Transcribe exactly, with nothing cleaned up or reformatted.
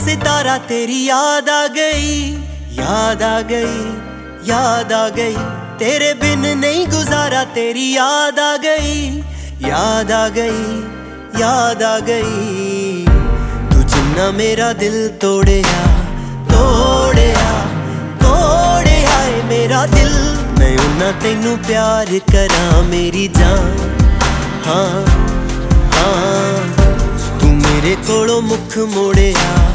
सितारा तेरी याद आ गई, याद आ गई, याद आ गई। तेरे बिन नहीं गुजारा, तेरी याद आ गई, याद आ गई, याद आ गई। तू जिन्ना मेरा दिल तोड़िया, तोड़िया, तोड़िया ए मेरा दिल। मैं उन्ना तेनू प्यार करा मेरी जान, हाँ हाँ। तू मेरे कोलों मुख मोड़िया,